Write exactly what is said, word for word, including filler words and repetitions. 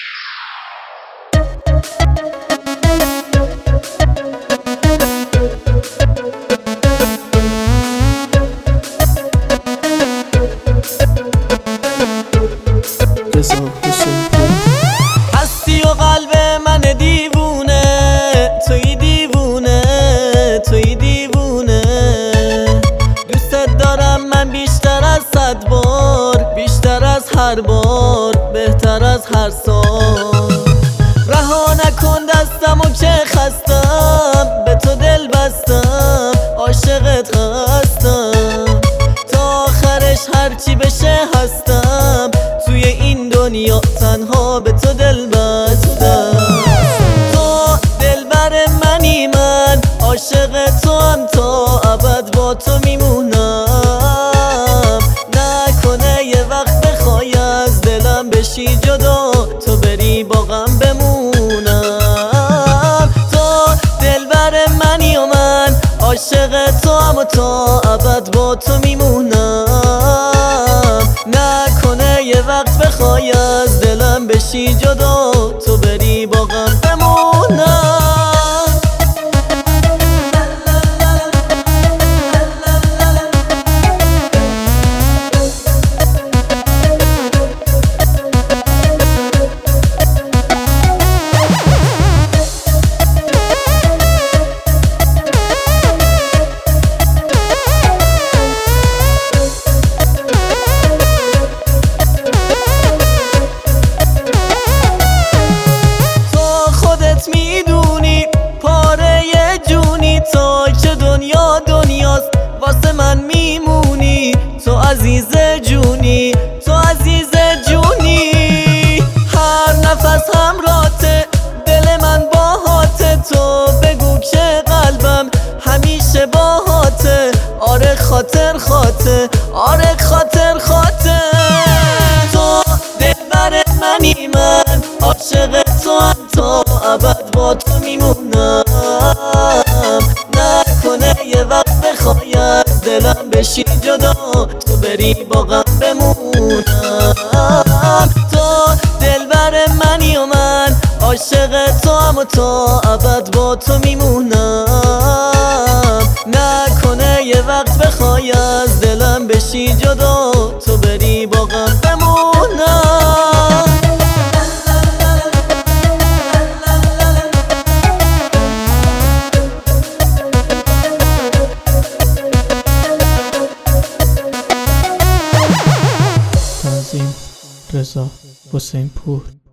هستی و قلب من دیوونه، توی دیوونه، توی دیوونه. دوستت دارم من بیشتر از صد بار، بیشتر از هر بار، بهتر از هر سال. رها نکن دستمو که خستم، به تو دل بستم، عاشقت هستم. تا آخرش هرچی بشه هستم، توی این دنیا تنها به تو دل بستم. تو دلبر منی، من عاشق تو هم، تا ابد با تو میمونم. نکنه یه وقت بخوای از دلم بشی جدا، تو بری با غم بمونم. تو دلبر منی و من عاشق تو هم، و تا ابد با تو میمونم. نکنه یه وقت بخوای از دلم بشی جدا، تو بری با غم بمونم. میدونی پاره جونی، تا که دنیا دنیاست واسه من میمونی. تو عزیز جونی، تو عزیز جونی. هر نفس همراته، دل من باهاته. تو بگو که قلبم همیشه باهاته. آره خاطر خاطر، آره خاطر خاطر. تو دلبر منی، من عاشق تو هم، تا ابد با تو میمونم. نکنه یه وقت بخوای از دلم بشی جدا، تو بری با غم بمونم. تو دلبر منی و من عاشق تو هم، و تا ابد با تو میمونم. نکنه یه وقت بخوای از دلم بشی جدا، تو بری با غم بمونم. رضا حسین پور.